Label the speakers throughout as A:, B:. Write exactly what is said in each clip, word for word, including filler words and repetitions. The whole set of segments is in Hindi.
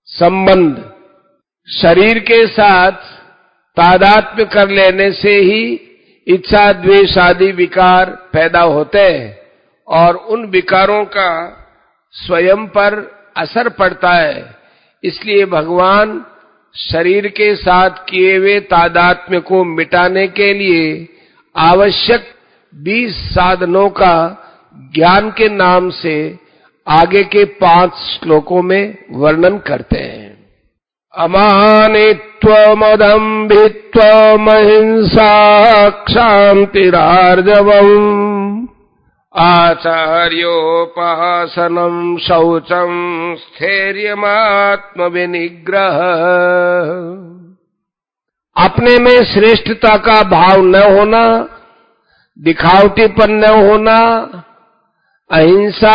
A: संबंध शरीर के साथ तादात्म्य कर लेने से ही इच्छा द्वेष आदि विकार पैदा होते हैं और उन विकारों का स्वयं पर असर पड़ता है। इसलिए भगवान शरीर के साथ किए हुए तादात्म्य को मिटाने के लिए आवश्यक बीस साधनों का ज्ञान के नाम से आगे के पांच श्लोकों में वर्णन करते हैं। अमानित्वमदम्भित्वम अहिंसा क्षान्तिरार्जवम् आचार्योपासनं शौचं स्थैर्यमात्मविनिग्रह। अपने में श्रेष्ठता का भाव न होना, दिखावटीपन न होना, अहिंसा,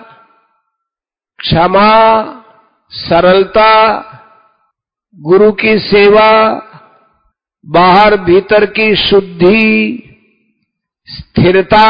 A: क्षमा, सरलता, गुरु की सेवा, बाहर भीतर की शुद्धि, स्थिरता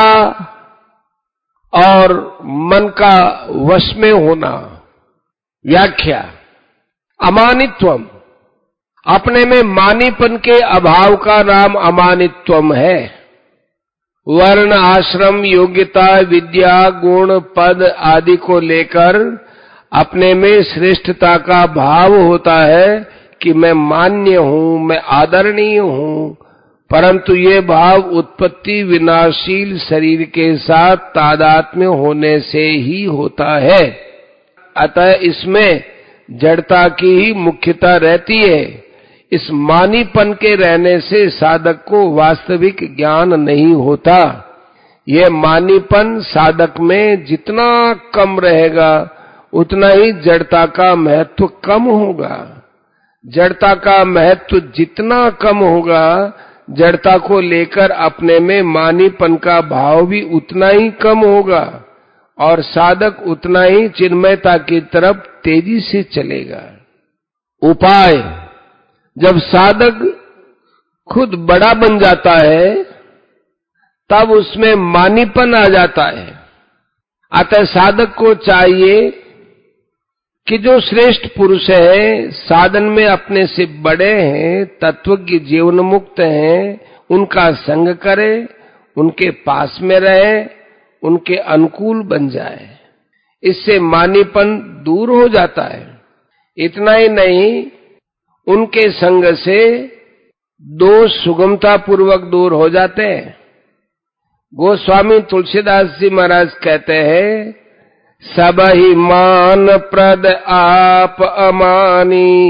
A: और मन का वश में होना। व्याख्या। अमानित्वम, अपने में मानीपन के अभाव का नाम अमानित्वम है। वर्ण, आश्रम, योग्यता, विद्या, गुण, पद आदि को लेकर अपने में श्रेष्ठता का भाव होता है कि मैं मान्य हूं, मैं आदरणीय हूं, परंतु ये भाव उत्पत्ति विनाशील शरीर के साथ तादात्म्य होने से ही होता है। अतः इसमें जड़ता की ही मुख्यता रहती है। इस मानीपन के रहने से साधक को वास्तविक ज्ञान नहीं होता। यह मानीपन साधक में जितना कम रहेगा उतना ही जड़ता का महत्व कम होगा। जड़ता का महत्व जितना कम होगा, जड़ता को लेकर अपने में मानीपन का भाव भी उतना ही कम होगा और साधक उतना ही चिन्मयता की तरफ तेजी से चलेगा। उपाय। जब साधक खुद बड़ा बन जाता है तब उसमें मानीपन आ जाता है। अतः साधक को चाहिए कि जो श्रेष्ठ पुरुष है, साधन में अपने से बड़े हैं, तत्वज्ञ जीवन मुक्त हैं, उनका संग करे, उनके पास में रहे, उनके अनुकूल बन जाए। इससे मानीपन दूर हो जाता है। इतना ही नहीं, उनके संग से दोष सुगमता पूर्वक दूर हो जाते हैं। गोस्वामी तुलसीदास जी महाराज कहते हैं, सब ही मान प्रद आप अमानी।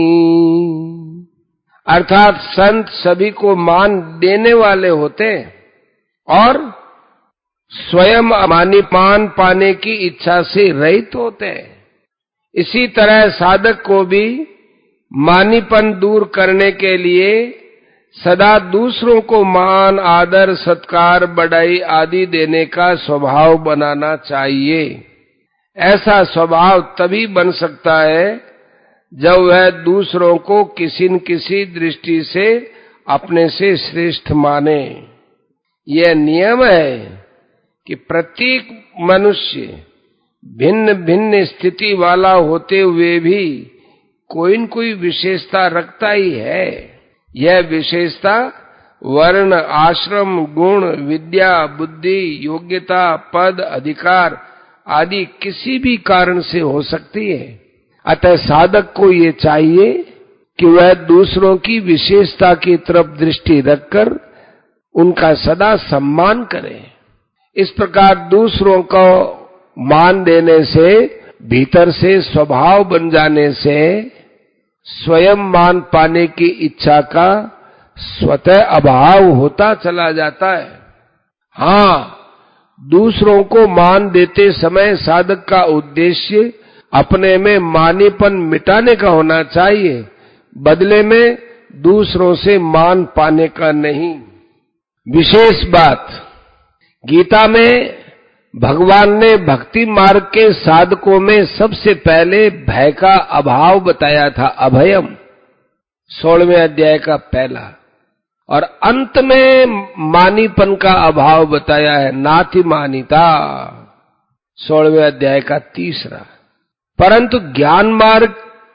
A: अर्थात संत सभी को मान देने वाले होते और स्वयं अमानीपन पाने की इच्छा से रहित होते हैं। इसी तरह साधक को भी मानीपन दूर करने के लिए सदा दूसरों को मान, आदर, सत्कार, बड़ाई आदि देने का स्वभाव बनाना चाहिए। ऐसा स्वभाव तभी बन सकता है जब वह दूसरों को किसी न किसी दृष्टि से अपने से श्रेष्ठ माने। यह नियम है कि प्रत्येक मनुष्य भिन्न भिन्न स्थिति वाला होते हुए भी कोई न कोई विशेषता रखता ही है। यह विशेषता वर्ण, आश्रम, गुण, विद्या, बुद्धि, योग्यता, पद, अधिकार आदि किसी भी कारण से हो सकती है। अतः साधक को ये चाहिए कि वह दूसरों की विशेषता की तरफ दृष्टि रखकर उनका सदा सम्मान करे। इस प्रकार दूसरों को मान देने से, भीतर से स्वभाव बन जाने से स्वयं मान पाने की इच्छा का स्वतः अभाव होता चला जाता है। हाँ, दूसरों को मान देते समय साधक का उद्देश्य अपने में मानीपन मिटाने का होना चाहिए, बदले में दूसरों से मान पाने का नहीं। विशेष बात, गीता में भगवान ने भक्ति मार्ग के साधकों में सबसे पहले भय का अभाव बताया था, अभयम, सोलहवें अध्याय का पहला, और अंत में मानीपन का अभाव बताया है, नाति मानिता, सोलहवें अध्याय का तीसरा। परंतु ज्ञान मार्ग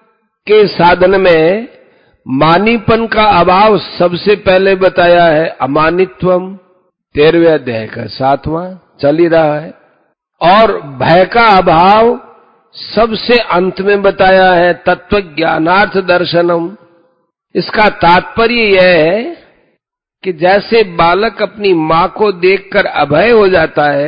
A: के साधन में मानीपन का अभाव सबसे पहले बताया है, अमानित्वम, तेरहवें अध्याय का सातवां चल ही रहा है। और भय का अभाव सबसे अंत में बताया है, तत्व ज्ञानार्थ दर्शनम। इसका तात्पर्य यह है कि जैसे बालक अपनी मां को देखकर अभय हो जाता है,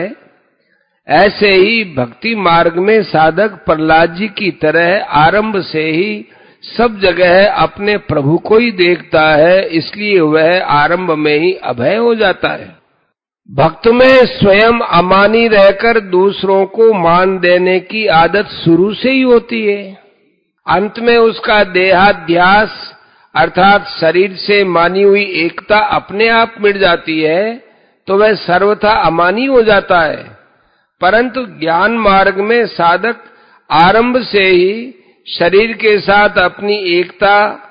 A: ऐसे ही भक्ति मार्ग में साधक प्रहलाद जी की तरह आरंभ से ही सब जगह अपने प्रभु को ही देखता है, इसलिए वह आरंभ में ही अभय हो जाता है। भक्त में स्वयं अमानी रहकर दूसरों को मान देने की आदत शुरू से ही होती है। अंत में उसका देहाध्यास अर्थात शरीर से मानी हुई एकता अपने आप मिट जाती है, तो वह सर्वथा अमानी हो जाता है। परंतु ज्ञान मार्ग में साधक आरंभ से ही शरीर के साथ अपनी एकता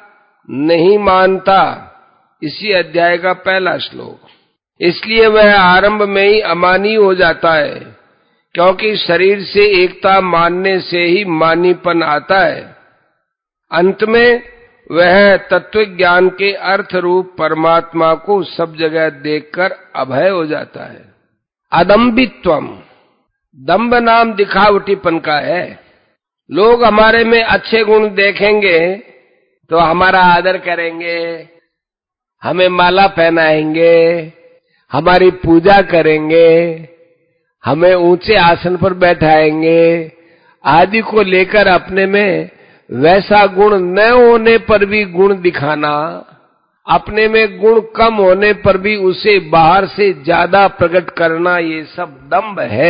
A: नहीं मानता। इसी अध्याय का पहला श्लोक। इसलिए वह आरंभ में ही अमानी हो जाता है, क्योंकि शरीर से एकता मानने से ही मानीपन आता है। अंत में वह तत्व ज्ञान के अर्थ रूप परमात्मा को सब जगह देखकर अभय हो जाता है। अदम्बित्वम, दंभ नाम दिखावटीपन का है। लोग हमारे में अच्छे गुण देखेंगे तो हमारा आदर करेंगे, हमें माला पहनाएंगे, हमारी पूजा करेंगे, हमें ऊंचे आसन पर बैठाएंगे आदि को लेकर अपने में वैसा गुण न होने पर भी गुण दिखाना, अपने में गुण कम होने पर भी उसे बाहर से ज्यादा प्रकट करना, ये सब दंभ है।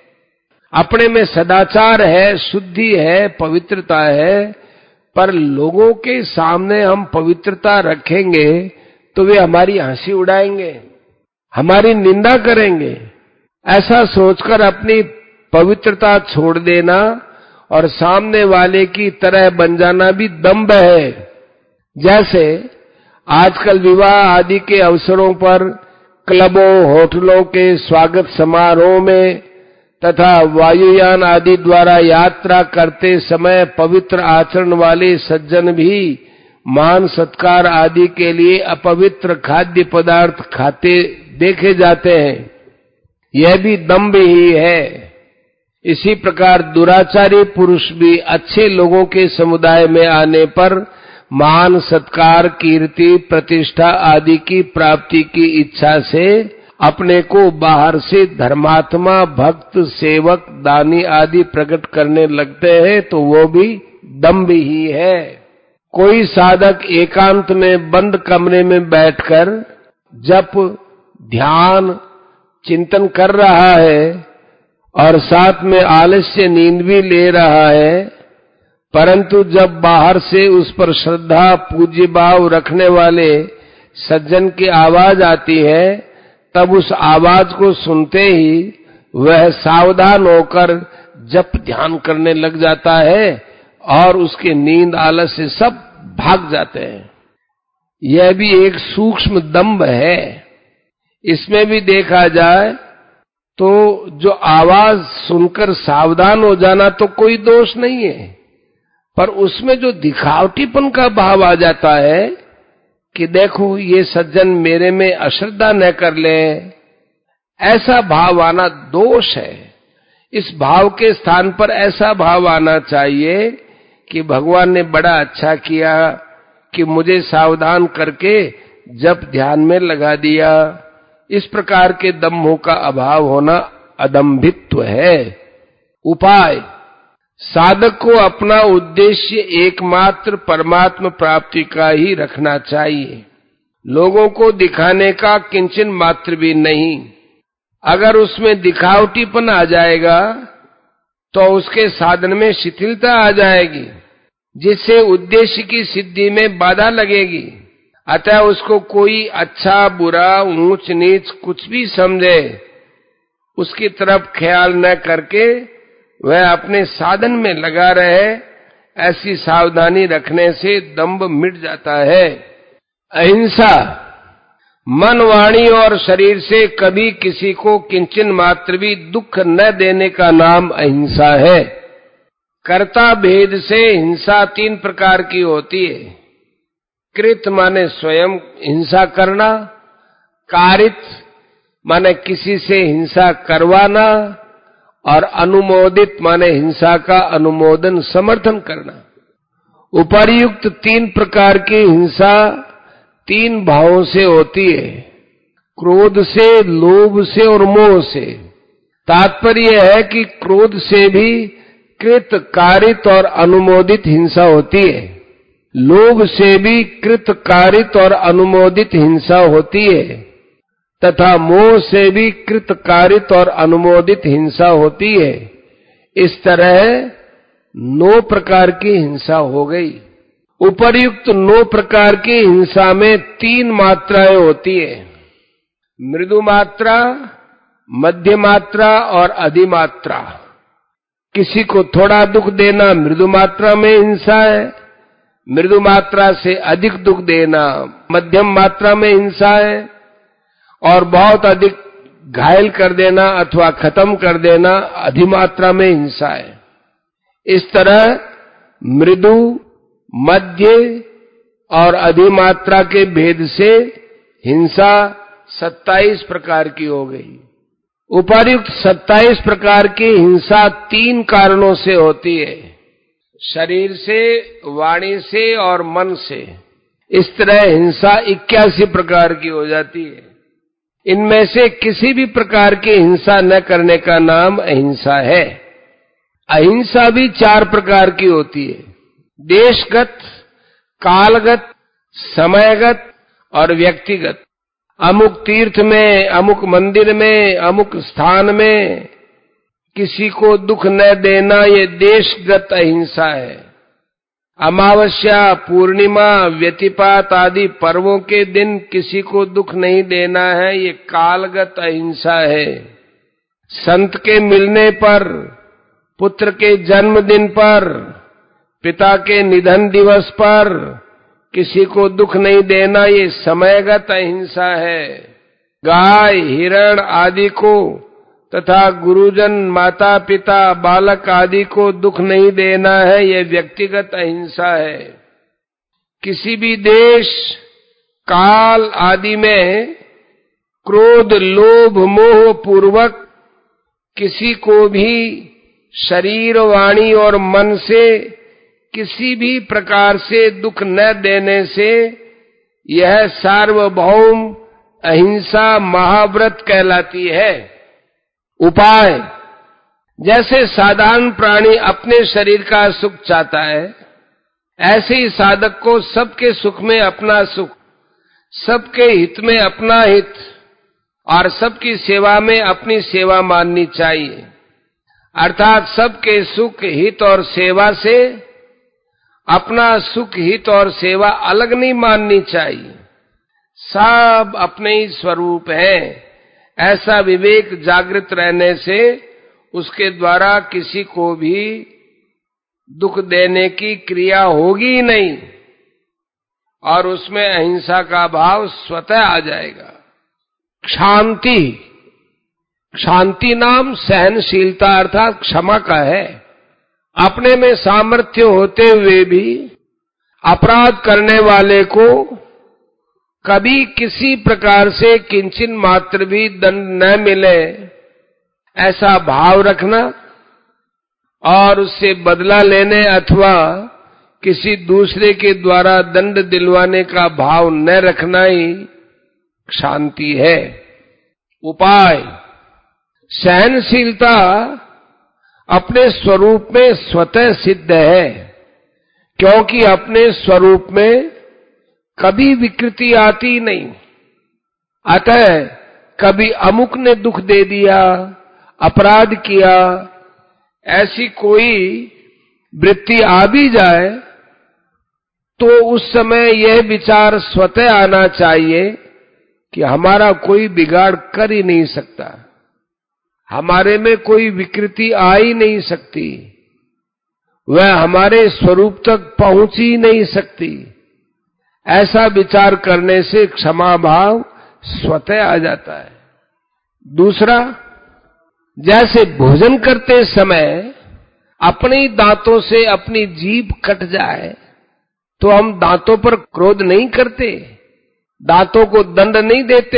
A: अपने में सदाचार है, शुद्धि है, पवित्रता है, पर लोगों के सामने हम पवित्रता रखेंगे तो वे हमारी हंसी उड़ाएंगे, हमारी निंदा करेंगे। ऐसा सोचकर अपनी पवित्रता छोड़ देना और सामने वाले की तरह बन जाना भी दंभ है। जैसे आजकल विवाह आदि के अवसरों पर क्लबों, होटलों के स्वागत समारोह में तथा वायुयान आदि द्वारा यात्रा करते समय पवित्र आचरण वाले सज्जन भी मान सत्कार आदि के लिए अपवित्र खाद्य पदार्थ खाते देखे जाते हैं। यह भी दंभ ही है। इसी प्रकार दुराचारी पुरुष भी अच्छे लोगों के समुदाय में आने पर मान सत्कार, कीर्ति, प्रतिष्ठा आदि की प्राप्ति की इच्छा से अपने को बाहर से धर्मात्मा, भक्त, सेवक, दानी आदि प्रकट करने लगते हैं, तो वो भी दंभ ही है। कोई साधक एकांत में बंद कमरे में बैठकर जप, ध्यान, चिंतन कर रहा है और साथ में आलस्य नींद भी ले रहा है, परंतु जब बाहर से उस पर श्रद्धा, पूज्य भाव रखने वाले सज्जन की आवाज आती है, तब उस आवाज को सुनते ही वह सावधान होकर जप ध्यान करने लग जाता है और उसके नींद, आलस्य सब भाग जाते हैं। यह भी एक सूक्ष्म दंभ है। इसमें भी देखा जाए तो जो आवाज सुनकर सावधान हो जाना तो कोई दोष नहीं है, पर उसमें जो दिखावटीपन का भाव आ जाता है कि देखो ये सज्जन मेरे में अश्रद्धा न कर ले, ऐसा भाव आना दोष है। इस भाव के स्थान पर ऐसा भाव आना चाहिए कि भगवान ने बड़ा अच्छा किया कि मुझे सावधान करके जप ध्यान में लगा दिया। इस प्रकार के दम्भों का अभाव होना अदम्भित्व है। उपाय: साधक को अपना उद्देश्य एकमात्र परमात्म प्राप्ति का ही रखना चाहिए, लोगों को दिखाने का किंचन मात्र भी नहीं। अगर उसमें दिखावटीपन आ जाएगा तो उसके साधन में शिथिलता आ जाएगी, जिससे उद्देश्य की सिद्धि में बाधा लगेगी। अतः उसको कोई अच्छा बुरा, ऊंच नीच कुछ भी समझे, उसकी तरफ ख्याल न करके वह अपने साधन में लगा रहे, ऐसी सावधानी रखने से दंभ मिट जाता है। अहिंसा: मन, वाणी और शरीर से कभी किसी को किंचन मात्र भी दुख न देने का नाम अहिंसा है। कर्ता भेद से हिंसा तीन प्रकार की होती है। कृत माने स्वयं हिंसा करना, कारित माने किसी से हिंसा करवाना, और अनुमोदित माने हिंसा का अनुमोदन समर्थन करना। उपर्युक्त तीन प्रकार की हिंसा तीन भावों से होती है, क्रोध से, लोभ से और मोह से। तात्पर्य है कि क्रोध से भी कृत, कारित और अनुमोदित हिंसा होती है, लोभ से भी कृत, कारित और अनुमोदित हिंसा होती है, तथा मोह से भी कृत, कारित और अनुमोदित हिंसा होती है। इस तरह नौ प्रकार की हिंसा हो गई। उपर्युक्त नौ प्रकार की हिंसा में तीन मात्राएं होती है, मृदु मात्रा, मध्य मात्रा और अधिमात्रा। किसी को थोड़ा दुख देना मृदु मात्रा में हिंसा है, मृदु मात्रा से अधिक दुख देना मध्यम मात्रा में हिंसा है, और बहुत अधिक घायल कर देना अथवा खत्म कर देना अधिमात्रा में हिंसा है। इस तरह मृदु, मध्य और अधिमात्रा के भेद से हिंसा सत्ताईस प्रकार की हो गई। उपर्युक्त सत्ताईस प्रकार की हिंसा तीन कारणों से होती है, शरीर से, वाणी से और मन से। इस तरह हिंसा इक्यासी प्रकार की हो जाती है। इनमें से किसी भी प्रकार की हिंसा न करने का नाम अहिंसा है। अहिंसा भी चार प्रकार की होती है, देशगत, कालगत, समयगत और व्यक्तिगत। अमुक तीर्थ में, अमुक मंदिर में, अमुक स्थान में किसी को दुख न देना ये देशगत अहिंसा है। अमावस्या, पूर्णिमा, व्यतिपात आदि पर्वों के दिन किसी को दुख नहीं देना है, ये कालगत अहिंसा है। संत के मिलने पर, पुत्र के जन्मदिन पर, पिता के निधन दिवस पर किसी को दुख नहीं देना, ये समयगत अहिंसा है। गाय, हिरण आदि को तथा गुरुजन, माता पिता, बालक आदि को दुख नहीं देना है, ये व्यक्तिगत अहिंसा है। किसी भी देश, काल आदि में क्रोध, लोभ, मोह पूर्वक किसी को भी शरीर, वाणी और मन से किसी भी प्रकार से दुख न देने से यह सार्वभौम अहिंसा महाव्रत कहलाती है। उपाय, जैसे साधारण प्राणी अपने शरीर का सुख चाहता है, ऐसे ही साधक को सबके सुख में अपना सुख, सबके हित में अपना हित और सबकी सेवा में अपनी सेवा माननी चाहिए। अर्थात सबके सुख, हित और सेवा से अपना सुख, हित और सेवा अलग नहीं माननी चाहिए। सब अपने ही स्वरूप है, ऐसा विवेक जागृत रहने से उसके द्वारा किसी को भी दुख देने की क्रिया होगी नहीं और उसमें अहिंसा का भाव स्वतः आ जाएगा। शांति, शांति नाम सहनशीलता अर्थात क्षमा का है। अपने में सामर्थ्य होते हुए भी अपराध करने वाले को कभी किसी प्रकार से किंचित मात्र भी दंड न मिले, ऐसा भाव रखना और उससे बदला लेने अथवा किसी दूसरे के द्वारा दंड दिलवाने का भाव न रखना ही शांति है। उपाय, सहनशीलता अपने स्वरूप में स्वतः सिद्ध है, क्योंकि अपने स्वरूप में कभी विकृति आती नहीं। अतः कभी अमुक ने दुख दे दिया, अपराध किया, ऐसी कोई वृत्ति आ भी जाए तो उस समय यह विचार स्वतः आना चाहिए कि हमारा कोई बिगाड़ कर ही नहीं सकता, हमारे में कोई विकृति आ ही नहीं सकती, वह हमारे स्वरूप तक पहुंच ही नहीं सकती। ऐसा विचार करने से क्षमा भाव स्वतः आ जाता है। दूसरा, जैसे भोजन करते समय अपने ही दांतों से अपनी जीभ कट जाए तो हम दांतों पर क्रोध नहीं करते, दांतों को दंड नहीं देते।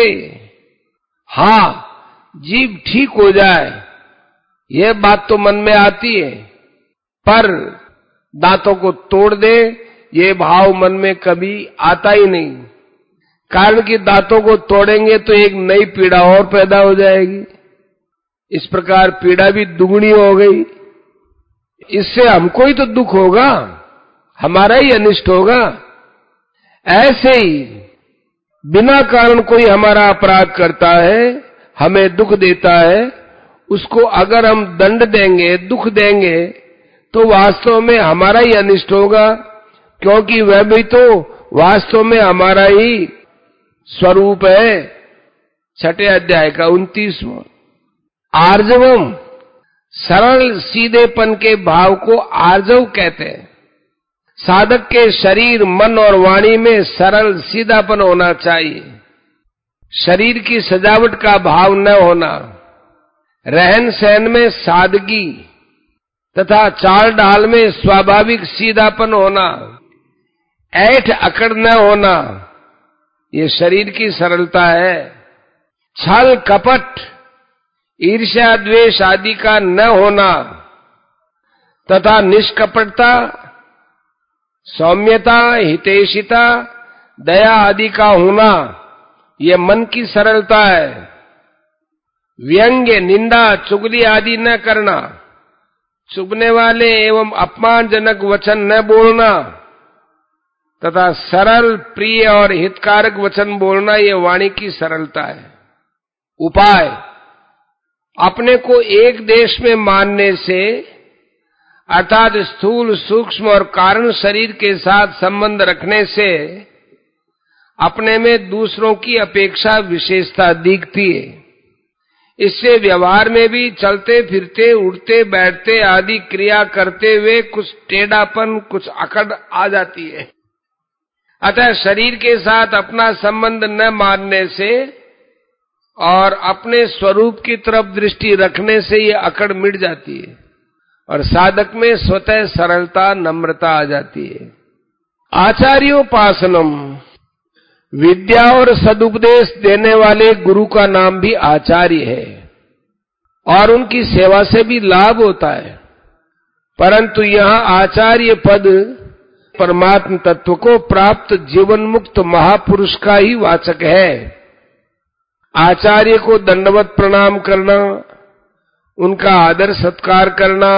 A: हां, जीभ ठीक हो जाए यह बात तो मन में आती है, पर दांतों को तोड़ दे ये भाव मन में कभी आता ही नहीं। कारण कि दांतों को तोड़ेंगे तो एक नई पीड़ा और पैदा हो जाएगी, इस प्रकार पीड़ा भी दुगनी हो गई। इससे हमको ही तो दुख होगा, हमारा ही अनिष्ट होगा। ऐसे ही बिना कारण कोई हमारा अपराध करता है, हमें दुख देता है, उसको अगर हम दंड देंगे, दुख देंगे तो वास्तव में हमारा ही अनिष्ट होगा, क्योंकि वह भी तो वास्तव में हमारा ही स्वरूप है। छठे अध्याय का उनतीसवां। आर्जवम, सरल सीधेपन के भाव को आर्जव कहते हैं। साधक के शरीर, मन और वाणी में सरल सीधापन होना चाहिए। शरीर की सजावट का भाव न होना, रहन सहन में सादगी तथा चाल ढाल में स्वाभाविक सीधापन होना, ऐठ अकड़ न होना, ये शरीर की सरलता है। छल कपट, ईर्ष्या द्वेष आदि का न होना तथा निष्कपटता, सौम्यता, हितैषिता, दया आदि का होना, यह मन की सरलता है। व्यंग्य, निंदा, चुगली आदि न करना, चुभने वाले एवं अपमानजनक वचन न बोलना तथा सरल, प्रिय और हितकारक वचन बोलना, ये वाणी की सरलता है। उपाय, अपने को एक देश में मानने से, अर्थात स्थूल, सूक्ष्म और कारण शरीर के साथ संबंध रखने से अपने में दूसरों की अपेक्षा विशेषता दिखती है। इससे व्यवहार में भी चलते फिरते, उठते बैठते आदि क्रिया करते हुए कुछ टेढ़ापन, कुछ अकड़ आ जाती है। अतः शरीर के साथ अपना संबंध न मानने से और अपने स्वरूप की तरफ दृष्टि रखने से ये अकड़ मिट जाती है और साधक में स्वतः सरलता, नम्रता आ जाती है। आचार्योपासनम, विद्या और सदुपदेश देने वाले गुरु का नाम भी आचार्य है और उनकी सेवा से भी लाभ होता है। परंतु यहां आचार्य पद परमात्म तत्व को प्राप्त जीवन मुक्त महापुरुष का ही वाचक है। आचार्य को दंडवत प्रणाम करना, उनका आदर सत्कार करना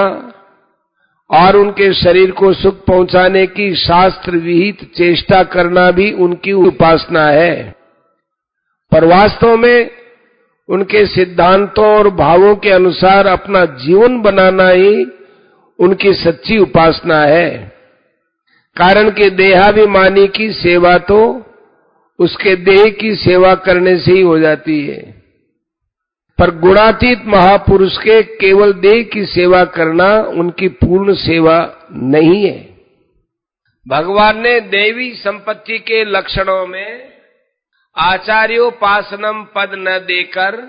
A: और उनके शरीर को सुख पहुंचाने की शास्त्र विहित चेष्टा करना भी उनकी उपासना है। पर वास्तव में उनके सिद्धांतों और भावों के अनुसार अपना जीवन बनाना ही उनकी सच्ची उपासना है। कारण कि देहाभिमानी की सेवा तो उसके देह की सेवा करने से ही हो जाती है, पर गुणातीत महापुरुष के केवल देह की सेवा करना उनकी पूर्ण सेवा नहीं है। भगवान ने देवी संपत्ति के लक्षणों में आचार्योपासनम पद न देकर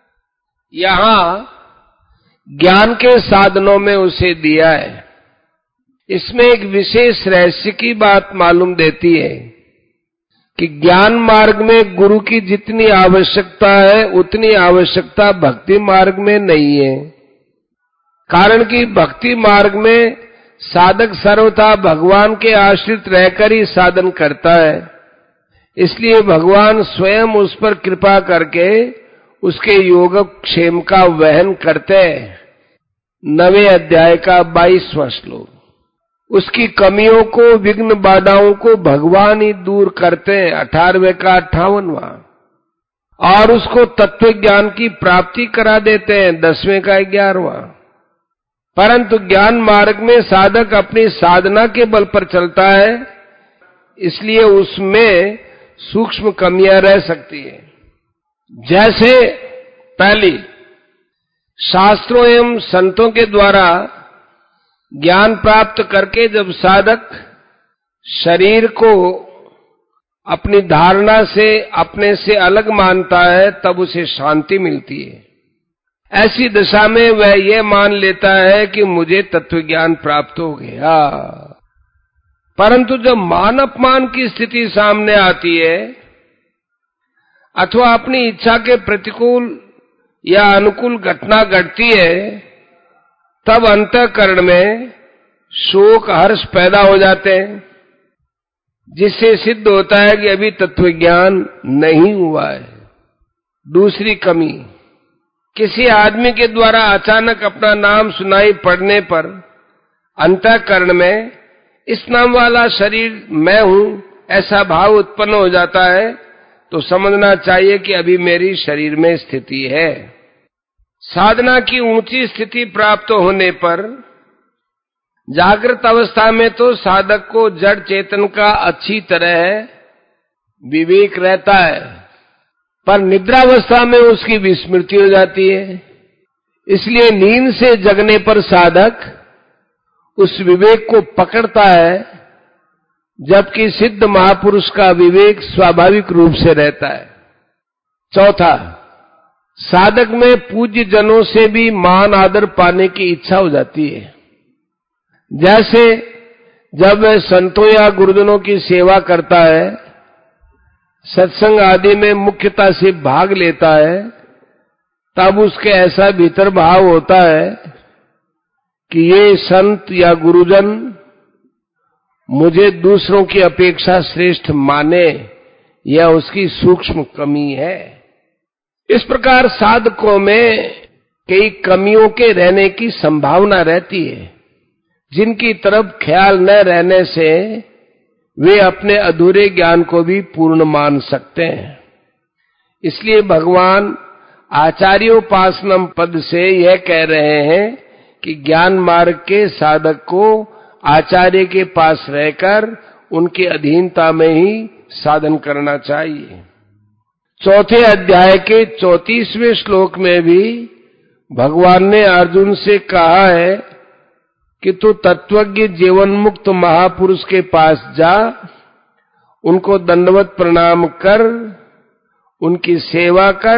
A: यहां ज्ञान के साधनों में उसे दिया है। इसमें एक विशेष रहस्य की बात मालूम देती है कि ज्ञान मार्ग में गुरु की जितनी आवश्यकता है उतनी आवश्यकता भक्ति मार्ग में नहीं है। कारण कि भक्ति मार्ग में साधक सर्वथा भगवान के आश्रित रहकर ही साधन करता है, इसलिए भगवान स्वयं उस पर कृपा करके उसके योगक्षेम का वहन करते हैं। नवे अध्याय का बाईसवां श्लोक। उसकी कमियों को, विघ्न बाधाओं को भगवान ही दूर करते हैं, अठारहवें का अट्ठावनवां। और उसको तत्व ज्ञान की प्राप्ति करा देते हैं, दसवें का ग्यारहवां। परंतु ज्ञान मार्ग में साधक अपनी साधना के बल पर चलता है, इसलिए उसमें सूक्ष्म कमियां रह सकती है। जैसे पहली, शास्त्रों एवं संतों के द्वारा ज्ञान प्राप्त करके जब साधक शरीर को अपनी धारणा से, अपने से अलग मानता है, तब उसे शांति मिलती है। ऐसी दशा में वह ये मान लेता है कि मुझे तत्व ज्ञान प्राप्त हो गया। परंतु जब मान अपमान की स्थिति सामने आती है अथवा अपनी इच्छा के प्रतिकूल या अनुकूल घटना घटती है, तब अंतःकरण में शोक हर्ष पैदा हो जाते हैं, जिससे सिद्ध होता है कि अभी तत्व ज्ञान नहीं हुआ है। दूसरी कमी, किसी आदमी के द्वारा अचानक अपना नाम सुनाई पड़ने पर अंतःकरण में इस नाम वाला शरीर मैं हूं ऐसा भाव उत्पन्न हो जाता है, तो समझना चाहिए कि अभी मेरी शरीर में स्थिति है। साधना की ऊंची स्थिति प्राप्त होने पर जागृत अवस्था में तो साधक को जड़ चेतन का अच्छी तरह विवेक रहता है, पर निद्रावस्था में उसकी विस्मृति हो जाती है। इसलिए नींद से जगने पर साधक उस विवेक को पकड़ता है, जबकि सिद्ध महापुरुष का विवेक स्वाभाविक रूप से रहता है। चौथा, साधक में पूज्य जनों से भी मान आदर पाने की इच्छा हो जाती है। जैसे जब वह संतों या गुरुजनों की सेवा करता है, सत्संग आदि में मुख्यता से भाग लेता है, तब उसके ऐसा भीतर भाव होता है कि ये संत या गुरुजन मुझे दूसरों की अपेक्षा श्रेष्ठ माने, यह उसकी सूक्ष्म कमी है। इस प्रकार साधकों में कई कमियों के रहने की संभावना रहती है, जिनकी तरफ ख्याल न रहने से वे अपने अधूरे ज्ञान को भी पूर्ण मान सकते हैं। इसलिए भगवान आचार्योपासनम पद से यह कह रहे हैं कि ज्ञान मार्ग के साधक को आचार्य के पास रहकर उनकी अधीनता में ही साधन करना चाहिए। चौथे अध्याय के चौंतीसवें श्लोक में भी भगवान ने अर्जुन से कहा है कि तू तत्वज्ञ जीवन मुक्त महापुरुष के पास जा, उनको दंडवत प्रणाम कर, उनकी सेवा कर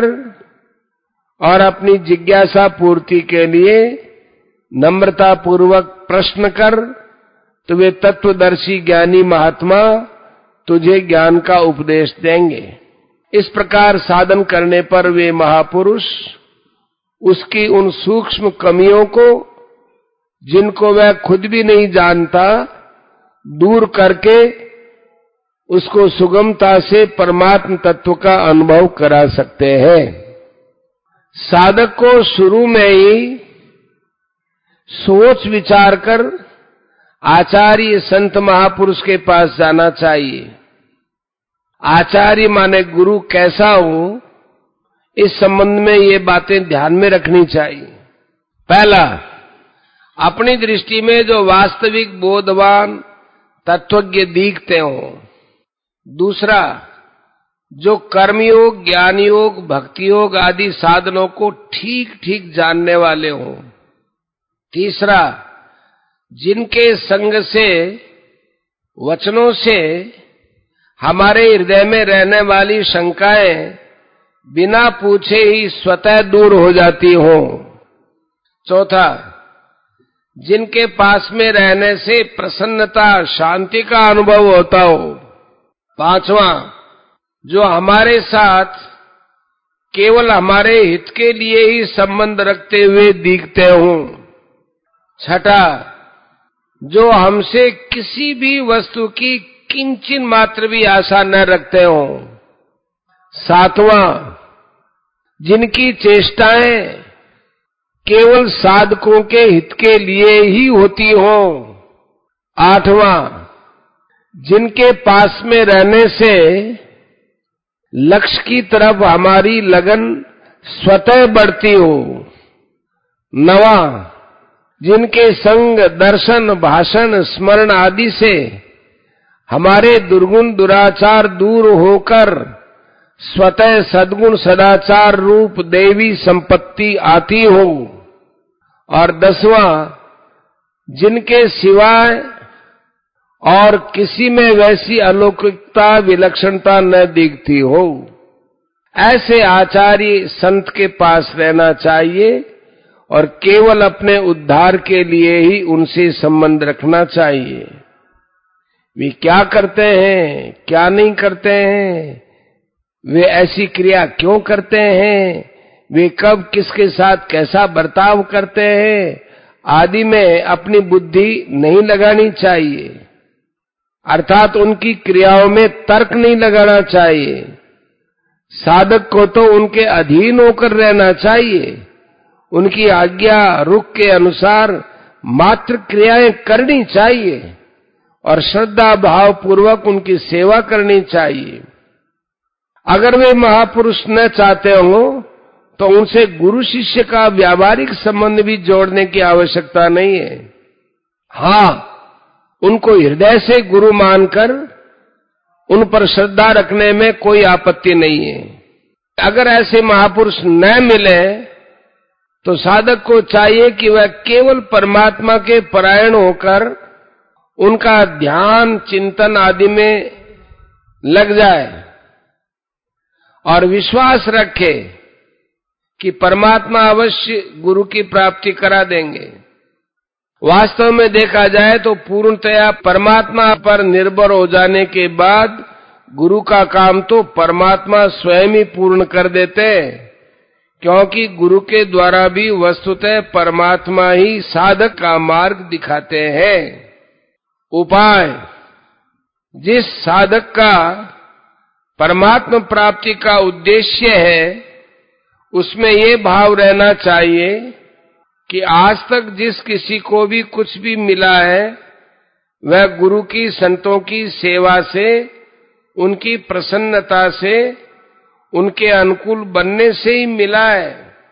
A: और अपनी जिज्ञासा पूर्ति के लिए नम्रता पूर्वक प्रश्न कर, तो वे तत्वदर्शी ज्ञानी महात्मा तुझे ज्ञान का उपदेश देंगे। इस प्रकार साधन करने पर वे महापुरुष उसकी उन सूक्ष्म कमियों को, जिनको वह खुद भी नहीं जानता, दूर करके उसको सुगमता से परमात्म तत्व का अनुभव करा सकते हैं। साधक को शुरू में ही सोच विचार कर आचार्य संत महापुरुष के पास जाना चाहिए। आचार्य माने गुरु कैसा हो, इस संबंध में ये बातें ध्यान में रखनी चाहिए। पहला, अपनी दृष्टि में जो वास्तविक बोधवान तत्वज्ञ दिखते हो। दूसरा, जो कर्मयोग, ज्ञान योग, भक्ति योग आदि साधनों को ठीक ठीक जानने वाले हो। तीसरा, जिनके संग से, वचनों से हमारे हृदय में रहने वाली शंकाएं बिना पूछे ही स्वतः दूर हो जाती हो। चौथा, जिनके पास में रहने से प्रसन्नता, शांति का अनुभव होता हो। पांचवा, जो हमारे साथ केवल हमारे हित के लिए ही संबंध रखते हुए दिखते हो। छठा, जो हमसे किसी भी वस्तु की किंचिन मात्र भी आशा न रखते हो। सातवां, जिनकी चेष्टाएं केवल साधकों के हित के लिए ही होती हो। आठवां, जिनके पास में रहने से लक्ष्य की तरफ हमारी लगन स्वतः बढ़ती हो। नवां, जिनके संग, दर्शन, भाषण, स्मरण आदि से हमारे दुर्गुण दुराचार दूर होकर स्वतः सद्गुण सदाचार रूप देवी संपत्ति आती हो। और दसवां, जिनके सिवाय और किसी में वैसी अलौकिकता, विलक्षणता न दिखती हो। ऐसे आचार्य संत के पास रहना चाहिए और केवल अपने उद्धार के लिए ही उनसे संबंध रखना चाहिए। वे क्या करते हैं, क्या नहीं करते हैं, वे ऐसी क्रिया क्यों करते हैं, वे कब किसके साथ कैसा बर्ताव करते हैं आदि में अपनी बुद्धि नहीं लगानी चाहिए, अर्थात उनकी क्रियाओं में तर्क नहीं लगाना चाहिए। साधक को तो उनके अधीन होकर रहना चाहिए, उनकी आज्ञा रुख के अनुसार मात्र क्रियाएं करनी चाहिए और श्रद्धा भाव पूर्वक उनकी सेवा करनी चाहिए। अगर वे महापुरुष न चाहते हो तो उनसे गुरु शिष्य का व्यावहारिक संबंध भी जोड़ने की आवश्यकता नहीं है। हाँ, उनको हृदय से गुरु मानकर उन पर श्रद्धा रखने में कोई आपत्ति नहीं है। अगर ऐसे महापुरुष न मिले तो साधक को चाहिए कि वह केवल परमात्मा के परायण होकर उनका ध्यान चिंतन आदि में लग जाए और विश्वास रखे कि परमात्मा अवश्य गुरु की प्राप्ति करा देंगे। वास्तव में देखा जाए तो पूर्णतया परमात्मा पर निर्भर हो जाने के बाद गुरु का काम तो परमात्मा स्वयं ही पूर्ण कर देते, क्योंकि गुरु के द्वारा भी वस्तुतः परमात्मा ही साधक का मार्ग दिखाते हैं। उपाय: जिस साधक का परमात्मा प्राप्ति का उद्देश्य है उसमें ये भाव रहना चाहिए कि आज तक जिस किसी को भी कुछ भी मिला है वह गुरु की संतों की सेवा से, उनकी प्रसन्नता से, उनके अनुकूल बनने से ही मिला है।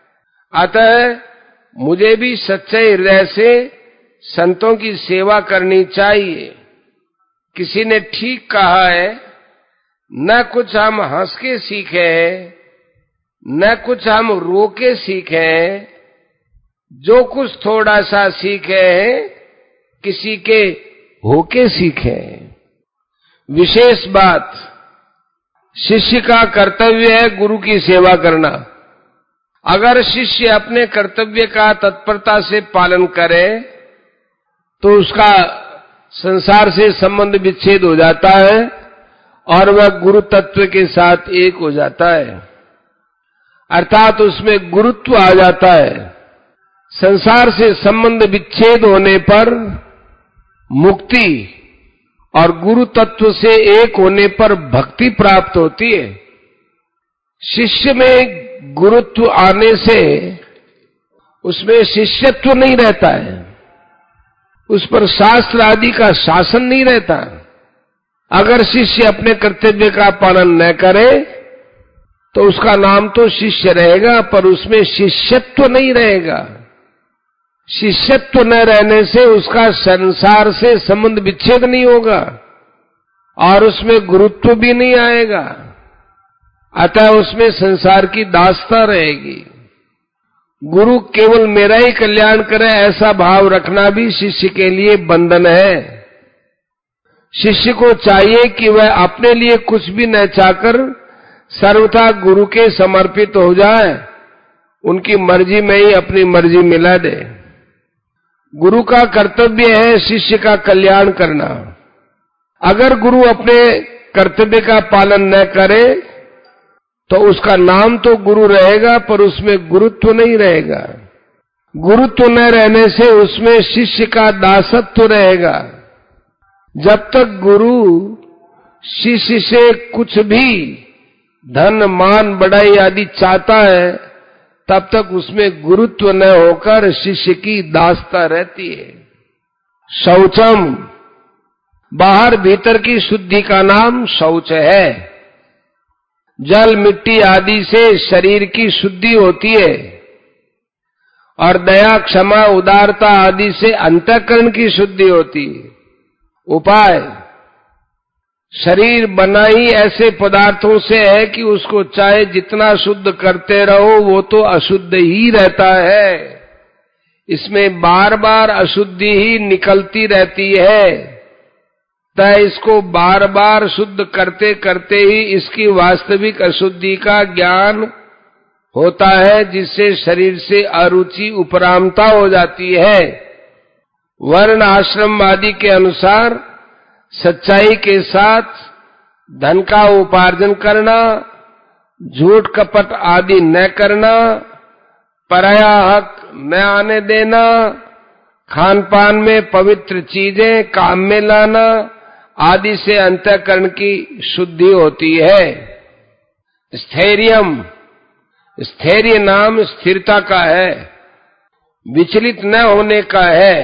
A: अतः मुझे भी सच्चे हृदय से संतों की सेवा करनी चाहिए। किसी ने ठीक कहा है, न कुछ हम हंस के सीखे हैं, न कुछ हम रो के सीखे हैं, जो कुछ थोड़ा सा सीखे हैं किसी के होके सीखे हैं। विशेष बात, शिष्य का कर्तव्य है गुरु की सेवा करना। अगर शिष्य अपने कर्तव्य का तत्परता से पालन करे तो उसका संसार से संबंध विच्छेद हो जाता है और वह गुरु तत्व के साथ एक हो जाता है, अर्थात उसमें गुरुत्व आ जाता है। संसार से संबंध विच्छेद होने पर मुक्ति और गुरु तत्व से एक होने पर भक्ति प्राप्त होती है। शिष्य में गुरुत्व आने से उसमें शिष्यत्व नहीं रहता है, उस पर शास्त्र आदि का शासन नहीं रहता। अगर शिष्य अपने कर्तव्य का पालन न करे तो उसका नाम तो शिष्य रहेगा पर उसमें शिष्यत्व नहीं रहेगा। शिष्यत्व न रहने से उसका संसार से संबंध विच्छेद नहीं होगा और उसमें गुरुत्व भी नहीं आएगा, अतः उसमें संसार की दास्ता रहेगी। गुरु केवल मेरा ही कल्याण करे ऐसा भाव रखना भी शिष्य के लिए बंधन है। शिष्य को चाहिए कि वह अपने लिए कुछ भी न चाहकर सर्वथा गुरु के समर्पित हो जाए, उनकी मर्जी में ही अपनी मर्जी मिला दे। गुरु का कर्तव्य है शिष्य का कल्याण करना। अगर गुरु अपने कर्तव्य का पालन न करे तो उसका नाम तो गुरु रहेगा पर उसमें गुरुत्व नहीं रहेगा। गुरुत्व न रहने से उसमें शिष्य का दासत्व रहेगा। जब तक गुरु शिष्य से कुछ भी धन मान बढ़ाई आदि चाहता है तब तक उसमें गुरुत्व न होकर शिष्य की दास्ता रहती है। शौचम, बाहर भीतर की शुद्धि का नाम शौच है। जल मिट्टी आदि से शरीर की शुद्धि होती है और दया क्षमा उदारता आदि से अंतःकरण की शुद्धि होती है। उपाय: शरीर बना ही ऐसे पदार्थों से है कि उसको चाहे जितना शुद्ध करते रहो वो तो अशुद्ध ही रहता है। इसमें बार बार अशुद्धि ही निकलती रहती है। तय इसको बार बार शुद्ध करते करते ही इसकी वास्तविक अशुद्धि का ज्ञान होता है, जिससे शरीर से अरुचि उपरामता हो जाती है। वर्ण आश्रम आदि के अनुसार सच्चाई के साथ धन का उपार्जन करना, झूठ कपट आदि न करना, पराया हक न आने देना, खान पान में पवित्र चीजें काम में लाना आदि से अंतःकरण की शुद्धि होती है। स्थैर्यम, स्थैर्य नाम स्थिरता का है, विचलित न होने का है।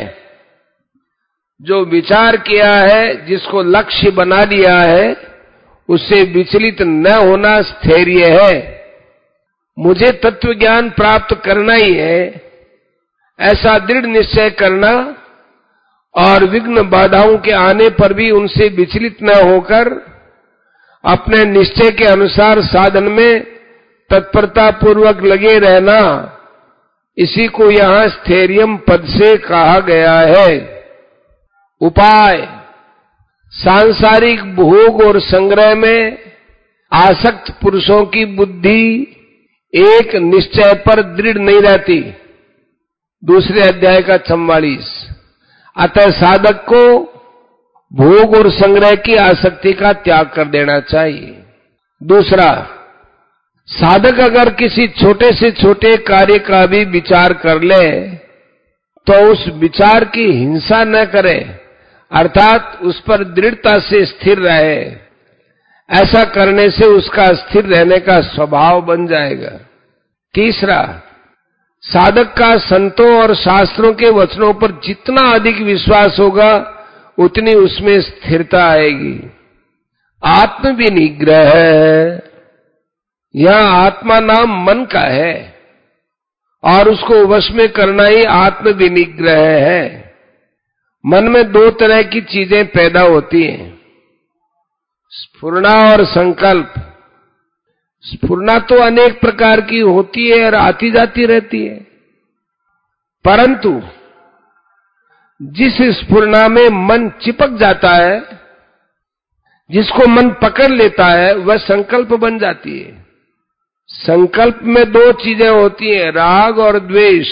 A: जो विचार किया है, जिसको लक्ष्य बना लिया है, उससे विचलित न होना स्थैर्य है। मुझे तत्व ज्ञान प्राप्त करना ही है, ऐसा दृढ़ निश्चय करना और विघ्न बाधाओं के आने पर भी उनसे विचलित न होकर अपने निश्चय के अनुसार साधन में तत्परता पूर्वक लगे रहना, इसी को यहां स्थैर्यम पद से कहा गया है। उपाय, सांसारिक भोग और संग्रह में आसक्त पुरुषों की बुद्धि एक निश्चय पर दृढ़ नहीं रहती। दूसरे अध्याय का चौवालीस। अतः साधक को भोग और संग्रह की आसक्ति का त्याग कर देना चाहिए। दूसरा, साधक अगर किसी छोटे से छोटे कार्य का भी विचार कर ले तो उस विचार की हिंसा न करे, अर्थात उस पर दृढ़ता से स्थिर रहे। ऐसा करने से उसका स्थिर रहने का स्वभाव बन जाएगा। तीसरा, साधक का संतों और शास्त्रों के वचनों पर जितना अधिक विश्वास होगा, उतनी उसमें स्थिरता आएगी। आत्म विनिग्रह, यह आत्मा नाम मन का है और उसको वश में करना ही आत्म विनिग्रह है। मन में दो तरह की चीजें पैदा होती हैं, स्फुरना और संकल्प। स्फुरना तो अनेक प्रकार की होती है और आती जाती रहती है, परंतु जिस स्फुरना में मन चिपक जाता है, जिसको मन पकड़ लेता है, वह संकल्प बन जाती है। संकल्प में दो चीजें होती हैं, राग और द्वेष।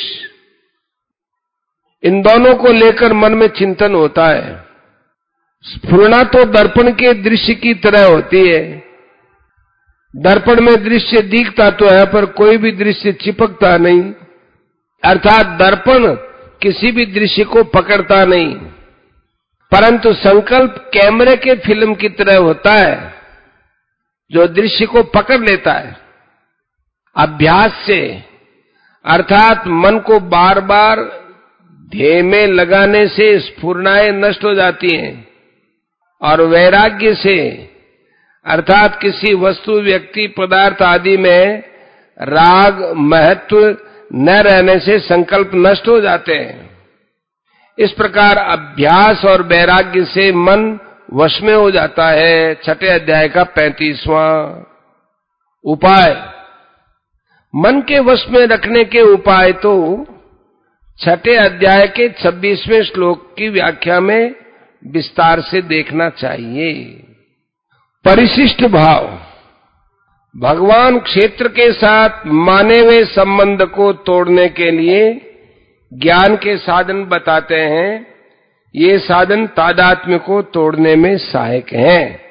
A: इन दोनों को लेकर मन में चिंतन होता है। स्फुरना तो दर्पण के दृश्य की तरह होती है। दर्पण में दृश्य दिखता तो है, पर कोई भी दृश्य चिपकता नहीं, अर्थात दर्पण किसी भी दृश्य को पकड़ता नहीं। परंतु संकल्प कैमरे के फिल्म की तरह होता है, जो दृश्य को पकड़ लेता है। अभ्यास से, अर्थात मन को बार बार ध्येय में लगाने से स्फुरनाएं नष्ट हो जाती हैं, और वैराग्य से, अर्थात किसी वस्तु, व्यक्ति, पदार्थ आदि में राग महत्व न रहने से संकल्प नष्ट हो जाते हैं। इस प्रकार अभ्यास और वैराग्य से मन वश में हो जाता है। छठे अध्याय का पैंतीसवां। उपाय, मन के वश में रखने के उपाय तो छठे अध्याय के छब्बीसवें श्लोक की व्याख्या में विस्तार से देखना चाहिए। परिशिष्ट भाव, भगवान क्षेत्र के साथ माने हुए संबंध को तोड़ने के लिए ज्ञान के साधन बताते हैं। ये साधन तादात्म्य को तोड़ने में सहायक हैं।